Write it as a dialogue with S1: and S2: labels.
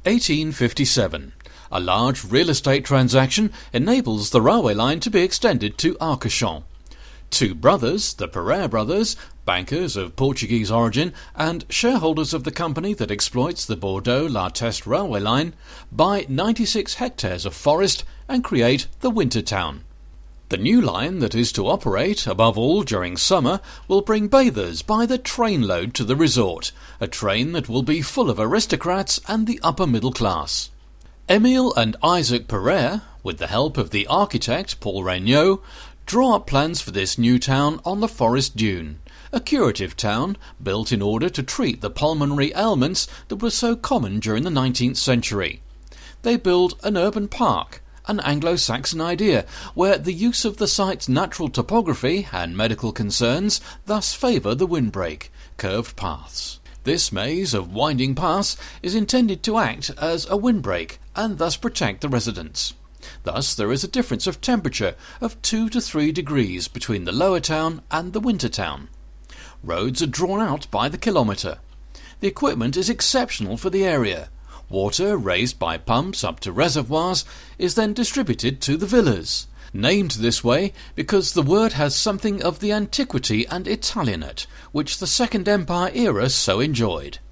S1: 1857. A large real estate transaction enables the railway line to be extended to Arcachon. Two brothers, the Pereire brothers, bankers of Portuguese origin and shareholders of the company that exploits the Bordeaux-La Teste railway line, buy 96 hectares of forest and create the Winter Town. The new line that is to operate, above all during summer, will bring bathers by the trainload to the resort, a train that will be full of aristocrats and the upper middle class. Émile and Isaac Pereire, with the help of the architect Paul Regnault, draw up plans for this new town on the forest dune, a curative town built in order to treat the pulmonary ailments that were so common during the 19th century. They build an urban park, an Anglo-Saxon idea, where the use of the site's natural topography and medical concerns thus favour the windbreak, curved paths. This maze of winding paths is intended to act as a windbreak and thus protect the residents. Thus there is a difference of temperature of 2 to 3 degrees between the lower town and the winter town. Roads are drawn out by the kilometre. The equipment is exceptional for the area. Water, raised by pumps up to reservoirs, is then distributed to the villas, named this way because the word has something of the antiquity and Italianate which the Second Empire era so enjoyed.